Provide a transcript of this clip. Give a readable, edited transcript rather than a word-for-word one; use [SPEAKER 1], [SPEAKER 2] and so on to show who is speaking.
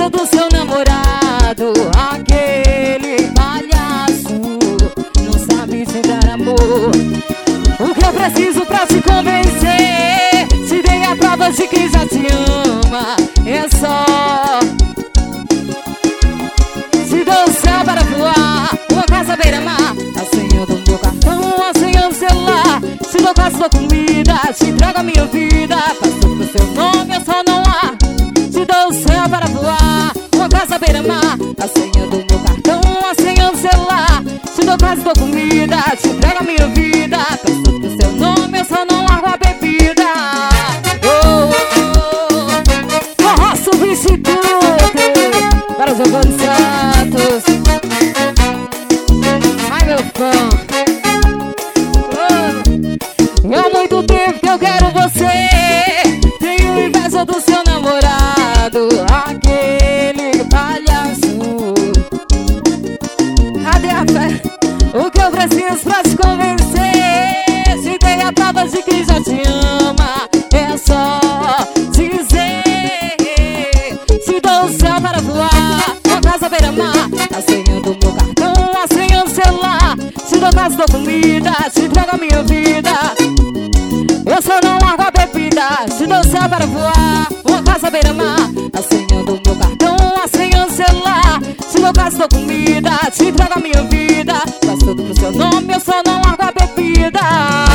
[SPEAKER 1] inveja do seu namorado, aquele palhaço não sabe te dar amor. O que eu preciso pra te convencer? Te dei a prova de que já te ama. É só te dou o céu para voar, uma casa beira-mar, a senha do meu cartão, a senha do celular. Te dou casa, dou comida, te entrego a minha vida. Faço tudo pro seu nome, eu só não há. Te dou o céu para voar, uma casa beira-mar, a senha do meu cartão, a senha do celular. Te dou casa, dou comida, te entrego a minha vida. Faço tudo pro seu nome, eu só não largo a bebida. Forró substituto para os Giovanni Santos. Ai, meu fã. Há muito tempo que eu quero você. Tenho inveja do seu namorado, aquele palhaço. Cadê a fé? O que eu preciso pra te convencer? Te dei a prova de que já te ama. É só dizer. Te dou o céu para voar, uma casa beira-mar, a senha do meu cartão, a senha do celular. Te dou casa, dou comida, te entrego a minha vida. Eu só não largo a bebida. Te dou o céu para voar, uma casa beira-mar, a senha do meu cartão, a senha do celular. Te dou casa, dou comida, te entrego a minha vida. Faço tudo pro seu nome, eu só não largo a bebida.